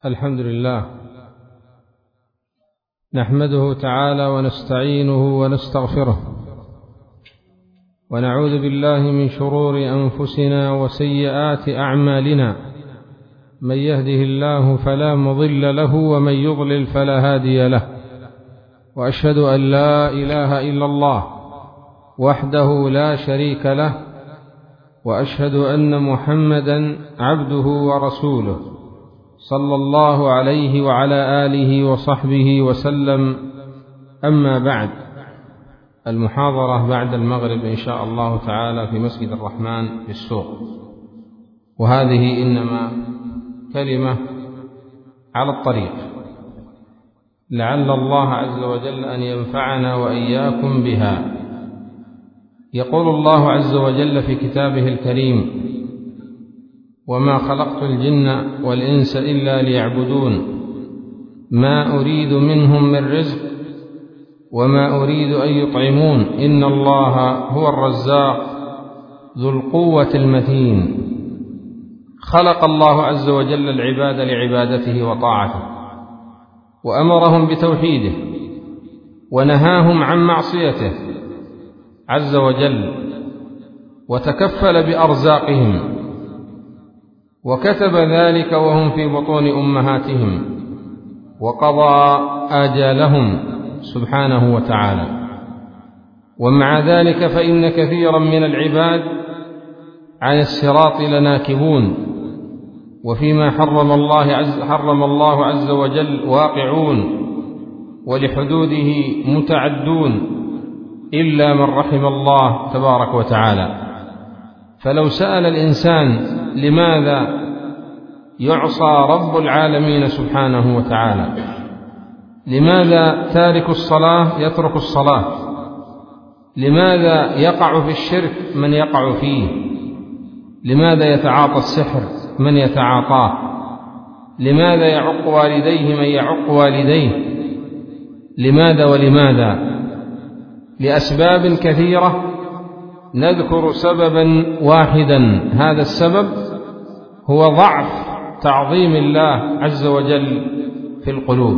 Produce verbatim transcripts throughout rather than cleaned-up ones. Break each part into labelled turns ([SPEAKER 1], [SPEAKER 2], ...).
[SPEAKER 1] الحمد لله نحمده تعالى ونستعينه ونستغفره ونعوذ بالله من شرور أنفسنا وسيئات أعمالنا، من يهده الله فلا مضل له ومن يضلل فلا هادي له، وأشهد أن لا إله إلا الله وحده لا شريك له، وأشهد أن محمدا عبده ورسوله صلى الله عليه وعلى آله وصحبه وسلم. أما بعد، المحاضرة بعد المغرب إن شاء الله تعالى في مسجد الرحمن في السوق، وهذه إنما كلمة على الطريق، لعل الله عز وجل أن ينفعنا وإياكم بها. يقول الله عز وجل في كتابه الكريم: وما خلقت الجن والإنس إلا ليعبدون ما أريد منهم من رزق وما أريد أن يطعمون إن الله هو الرزاق ذو القوة المتين. خلق الله عز وجل العباد لعبادته وطاعته، وأمرهم بتوحيده ونهاهم عن معصيته عز وجل، وتكفل بأرزاقهم، وكتب ذلك وهم في بطون أمهاتهم، وقضى آجالهم سبحانه وتعالى. ومع ذلك فإن كثيرا من العباد عن الصراط لناكبون، وفيما حرم الله عز, حرم الله عز وجل واقعون، ولحدوده متعدون، إلا من رحم الله تبارك وتعالى. فلو سأل الإنسان لماذا يعصى رب العالمين سبحانه وتعالى، لماذا تارك الصلاة يترك الصلاة، لماذا يقع في الشرك من يقع فيه، لماذا يتعاطى السحر من يتعاطاه، لماذا يعق والديه من يعق والديه، لماذا ولماذا؟ لأسباب كثيرة، نذكر سببا واحدا. هذا السبب هو ضعف تعظيم الله عز وجل في القلوب.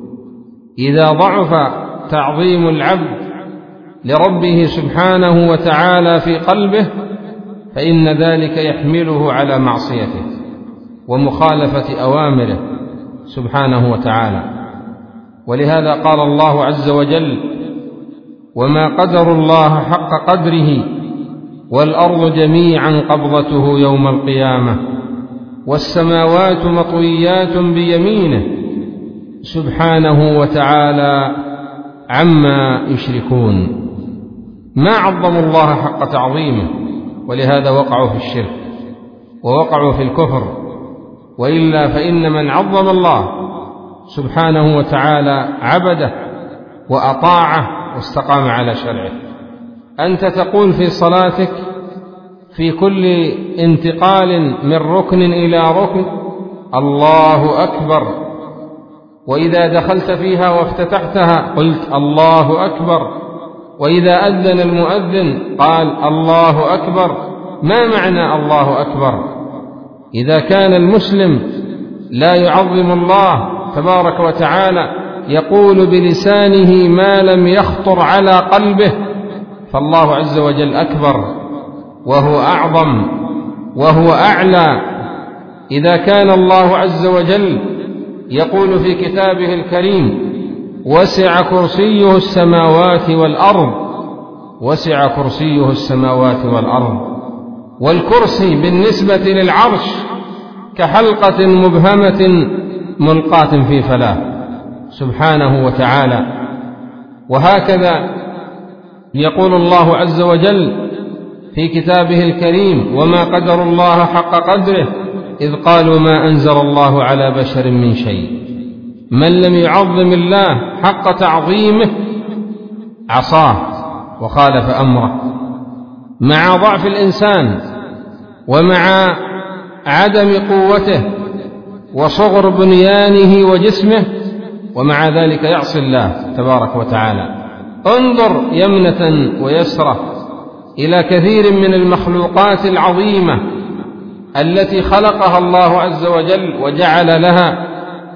[SPEAKER 1] إذا ضعف تعظيم العبد لربه سبحانه وتعالى في قلبه، فإن ذلك يحمله على معصيته ومخالفة أوامره سبحانه وتعالى. ولهذا قال الله عز وجل: وما قدروا الله حق قدره والأرض جميعا قبضته يوم القيامة والسماوات مطويات بيمينه سبحانه وتعالى عما يشركون. ما عظموا الله حق تعظيمه، ولهذا وقعوا في الشرك ووقعوا في الكفر. وإلا فإن من عظم الله سبحانه وتعالى عبده وأطاعه واستقام على شرعه. أنت تقول في صلاتك في كل انتقال من ركن إلى ركن: الله أكبر، وإذا دخلت فيها وافتتحتها قلت الله أكبر، وإذا أذن المؤذن قال الله أكبر. ما معنى الله أكبر؟ إذا كان المسلم لا يعظم الله تبارك وتعالى، يقول بلسانه ما لم يخطر على قلبه، فالله عز وجل أكبر وهو أعظم وهو أعلى. إذا كان الله عز وجل يقول في كتابه الكريم: وسع كرسيه السماوات والأرض، وسع كرسيه السماوات والأرض. والكرسي بالنسبة للعرش كحلقة مبهمة ملقاة في فلاة سبحانه وتعالى. وهكذا يقول الله عز وجل في كتابه الكريم: وما قدروا الله حق قدره إذ قالوا ما أنزل الله على بشر من شيء. من لم يعظم الله حق تعظيمه عصاه وخالف أمره. مع ضعف الإنسان ومع عدم قوته وصغر بنيانه وجسمه، ومع ذلك يعصي الله تبارك وتعالى. انظر يمنة ويسرة إلى كثير من المخلوقات العظيمة التي خلقها الله عز وجل وجعل لها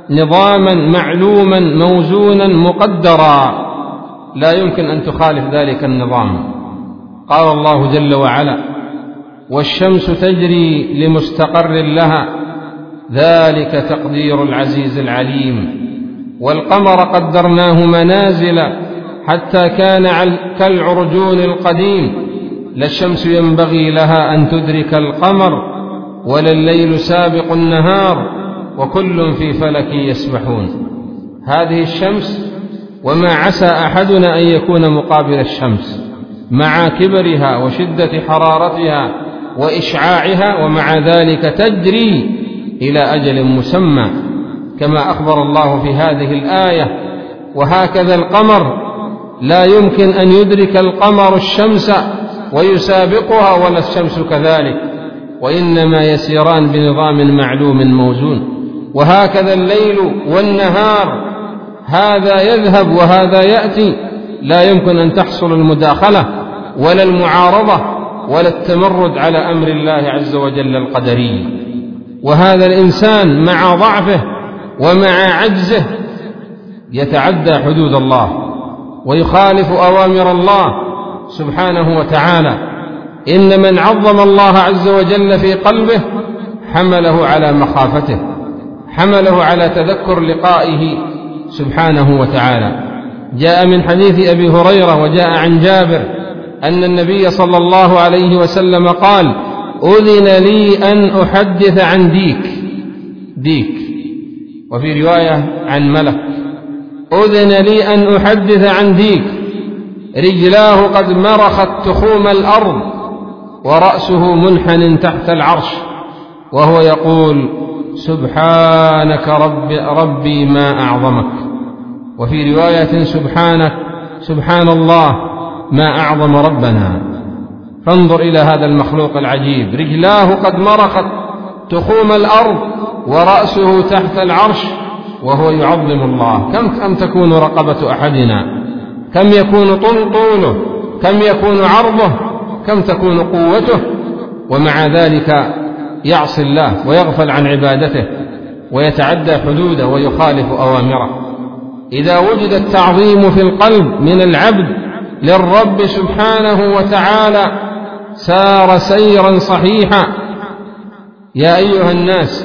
[SPEAKER 1] نظاما معلوما موزونا مقدرا، لا يمكن أن تخالف ذلك النظام. قال الله جل وعلا: والشمس تجري لمستقر لها ذلك تقدير العزيز العليم، والقمر قدرناه منازل حتى كان كالعرجون القديم، لا الشمس ينبغي لها أن تدرك القمر ولا الليل سابق النهار وكل في فلك يسبحون. هذه الشمس، وما عسى أحدنا أن يكون مقابل الشمس مع كبرها وشدة حرارتها وإشعاعها، ومع ذلك تجري إلى أجل مسمى كما أخبر الله في هذه الآية. وهكذا القمر لا يمكن أن يدرك القمر الشمس ويسابقها ولا الشمس كذلك، وإنما يسيران بنظام معلوم موزون. وهكذا الليل والنهار، هذا يذهب وهذا يأتي، لا يمكن أن تحصل المداخلة ولا المعارضة ولا التمرد على أمر الله عز وجل القدري. وهذا الإنسان مع ضعفه ومع عجزه يتعدى حدود الله ويخالف أوامر الله سبحانه وتعالى. إن من عظم الله عز وجل في قلبه حمله على مخافته، حمله على تذكر لقائه سبحانه وتعالى. جاء من حديث أبي هريرة وجاء عن جابر أن النبي صلى الله عليه وسلم قال: أذن لي أن أحدث عن ديك ديك وفي رواية عن ملك. أذن لي أن أحدث عن ديك رجلاه قد مرخت تخوم الأرض ورأسه منحن تحت العرش وهو يقول: سبحانك رب ربي ما أعظمك. وفي رواية: سبحانك سبحان الله ما أعظم ربنا. فانظر إلى هذا المخلوق العجيب، رجلاه قد مرخت تخوم الأرض ورأسه تحت العرش وهو يعظم الله. كم كم تكون رقبة أحدنا، كم يكون طوله، كم يكون عرضه، كم تكون قوته، ومع ذلك يعصي الله ويغفل عن عبادته ويتعدى حدوده ويخالف أوامره. إذا وجد التعظيم في القلب من العبد للرب سبحانه وتعالى سار سيرا صحيحا. يا أيها الناس،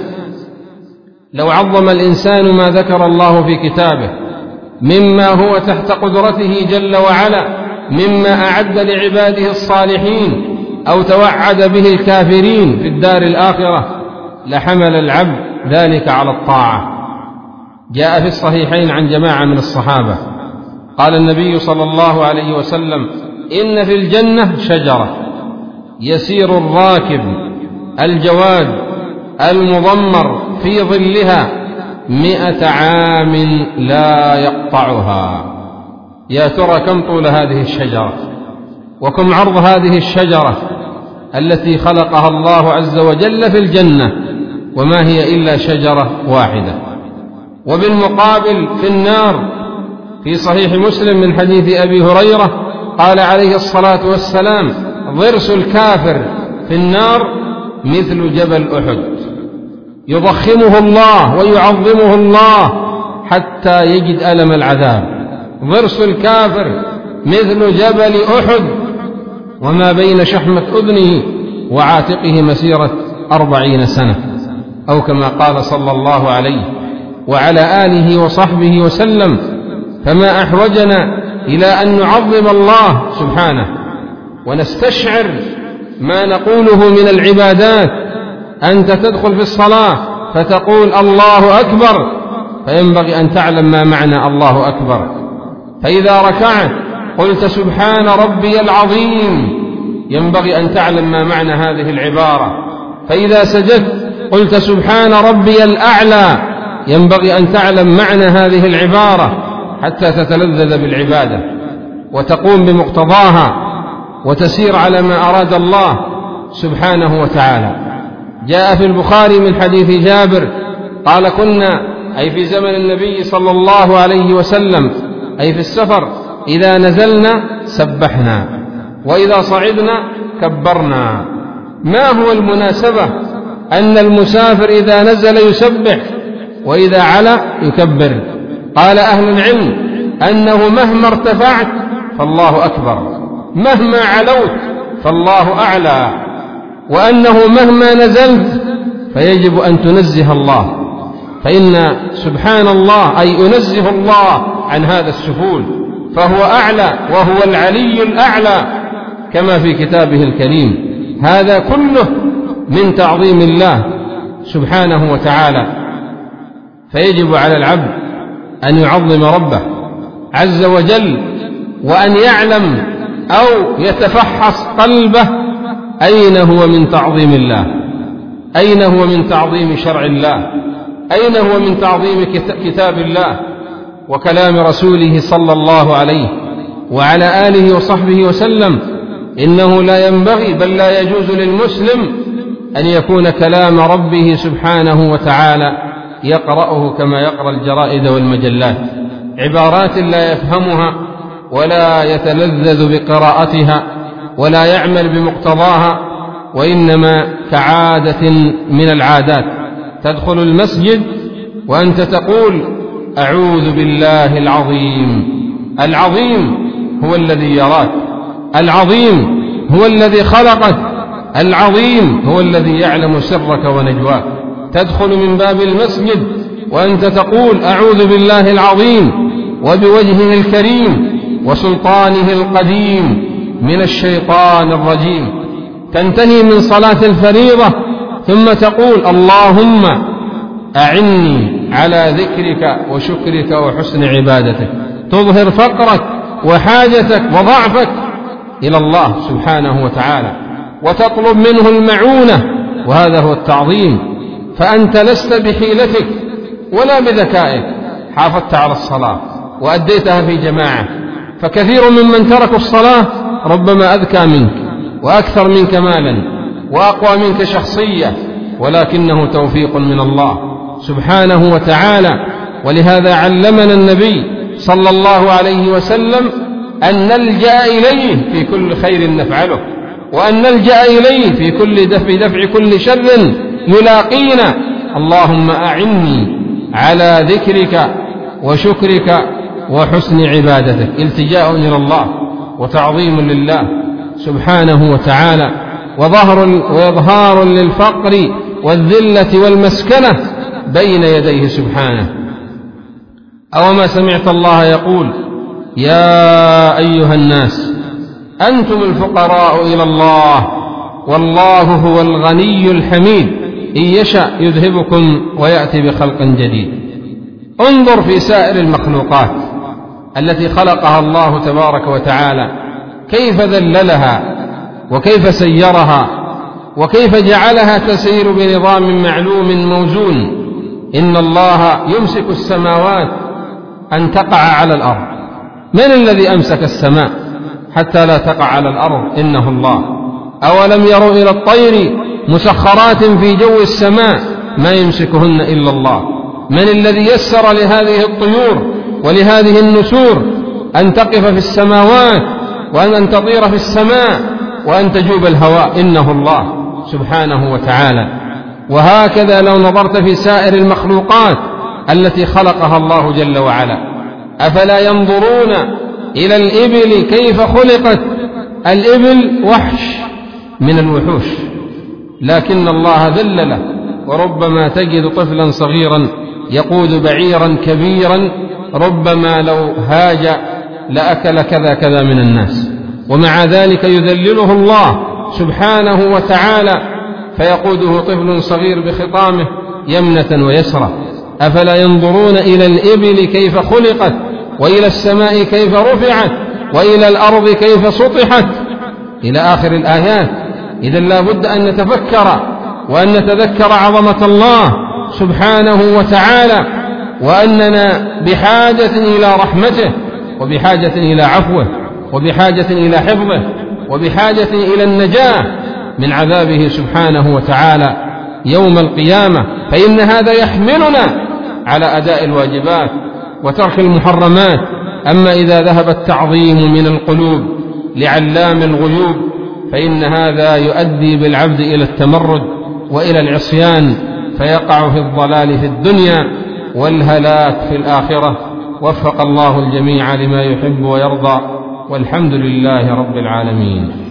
[SPEAKER 1] لو عظم الإنسان ما ذكر الله في كتابه مما هو تحت قدرته جل وعلا، مما أعد لعباده الصالحين أو توعد به الكافرين في الدار الآخرة، لحمل العبد ذلك على الطاعة. جاء في الصحيحين عن جماعة من الصحابة قال النبي صلى الله عليه وسلم: إن في الجنة شجرة يسير الراكب الجواد المضمر في ظلها مئة عام لا يقطعها. يا ترى كم طول هذه الشجرة وكم عرض هذه الشجرة التي خلقها الله عز وجل في الجنة، وما هي إلا شجرة واحدة. وبالمقابل في النار في صحيح مسلم من حديث أبي هريرة قال عليه الصلاة والسلام: ضرس الكافر في النار مثل جبل أحد، يضخمه الله ويعظمه الله حتى يجد ألم العذاب. ضرس الكافر مثل جبل أحد، وما بين شحمة أذنه وعاتقه مسيرة أربعين سنة، أو كما قال صلى الله عليه وعلى آله وصحبه وسلم. فما أحوجنا إلى أن نعظم الله سبحانه ونستشعر ما نقوله من العبادات. أنت تدخل في الصلاة فتقول الله أكبر، فينبغي أن تعلم ما معنى الله أكبر. فإذا ركعت قلت سبحان ربي العظيم، ينبغي أن تعلم ما معنى هذه العبارة. فإذا سجدت قلت سبحان ربي الأعلى، ينبغي أن تعلم معنى هذه العبارة حتى تتلذذ بالعبادة وتقوم بمقتضاها وتسير على ما أراد الله سبحانه وتعالى. جاء في البخاري من حديث جابر قال: كنا أي في زمن النبي صلى الله عليه وسلم أي في السفر إذا نزلنا سبحنا وإذا صعدنا كبرنا. ما هو المناسبة أن المسافر إذا نزل يسبح وإذا علا يكبر. قال أهل العلم أنه مهما ارتفعت فالله أكبر، مهما علوت فالله أعلى، وأنه مهما نزلت فيجب أن تنزه الله، فإن سبحان الله أي أنزه الله عن هذا السفول، فهو أعلى وهو العلي الأعلى كما في كتابه الكريم. هذا كله من تعظيم الله سبحانه وتعالى. فيجب على العبد أن يعظم ربه عز وجل، وأن يعلم أو يتفحص قلبه أين هو من تعظيم الله، أين هو من تعظيم شرع الله، أين هو من تعظيم كتاب الله وكلام رسوله صلى الله عليه وعلى آله وصحبه وسلم. إنه لا ينبغي بل لا يجوز للمسلم أن يكون كلام ربه سبحانه وتعالى يقرأه كما يقرأ الجرائد والمجلات، عبارات لا يفهمها ولا يتلذذ بقراءتها ولا يعمل بمقتضاها، وإنما كعادة من العادات. تدخل المسجد وأنت تقول أعوذ بالله العظيم. العظيم هو الذي يراك، العظيم هو الذي خلقك، العظيم هو الذي يعلم سرك ونجواك. تدخل من باب المسجد وأنت تقول أعوذ بالله العظيم وبوجهه الكريم وسلطانه القديم من الشيطان الرجيم. تنتهي من صلاة الفريضة ثم تقول اللهم أعني على ذكرك وشكرك وحسن عبادتك. تظهر فقرك وحاجتك وضعفك إلى الله سبحانه وتعالى وتطلب منه المعونة، وهذا هو التعظيم. فأنت لست بحيلتك ولا بذكائك حافظت على الصلاة وأديتها في جماعة، فكثير ممن تركوا الصلاة ربما أذكى منك وأكثر منك مالا وأقوى منك شخصية، ولكنه توفيق من الله سبحانه وتعالى. ولهذا علمنا النبي صلى الله عليه وسلم أن نلجأ إليه في كل خير نفعله، وأن نلجأ إليه في كل دفع دفع كل شر يلاقينا. اللهم أعني على ذكرك وشكرك وحسن عبادتك. التجاء إلى الله وتعظيم لله سبحانه وتعالى، وظهر وإظهار للفقر والذلة والمسكنة بين يديه سبحانه. أوما سمعت الله يقول يا أيها الناس أنتم الفقراء إلى الله والله هو الغني الحميد إن يشأ يذهبكم ويأتي بخلق جديد. انظر في سائر المخلوقات التي خلقها الله تبارك وتعالى كيف ذللها وكيف سيرها وكيف جعلها تسير بنظام معلوم موزون. إن الله يمسك السماوات أن تقع على الأرض. من الذي أمسك السماء حتى لا تقع على الأرض؟ إنه الله. أولم يروا إلى الطير مسخرات في جو السماء ما يمسكهن إلا الله. من الذي يسر لهذه الطيور ولهذه النسور أن تقف في السماوات وأن تطير في السماء وأن تجوب الهواء؟ إنه الله سبحانه وتعالى. وهكذا لو نظرت في سائر المخلوقات التي خلقها الله جل وعلا، أفلا ينظرون إلى الإبل كيف خلقت؟ الإبل وحش من الوحوش، لكن الله ذلله. وربما تجد طفلا صغيرا يقود بعيرا كبيرا ربما لو هاج لأكل كذا كذا من الناس، ومع ذلك يذلله الله سبحانه وتعالى فيقوده طفل صغير بخطامه يمنة ويسرى. أفلا ينظرون إلى الإبل كيف خلقت وإلى السماء كيف رفعت وإلى الأرض كيف سطحت إلى آخر الآيات. إذن لا بد أن نتفكر وأن نتذكر عظمة الله سبحانه وتعالى، وأننا بحاجة إلى رحمته وبحاجة إلى عفوه وبحاجة إلى حفظه وبحاجة إلى النجاة من عذابه سبحانه وتعالى يوم القيامة. فإن هذا يحملنا على أداء الواجبات وترك المحرمات. أما إذا ذهب التعظيم من القلوب لعلام الغيوب فإن هذا يؤدي بالعبد إلى التمرد وإلى العصيان، فيقع في الضلال في الدنيا والهلاك في الآخرة. وفق الله الجميع لما يحب ويرضى، والحمد لله رب العالمين.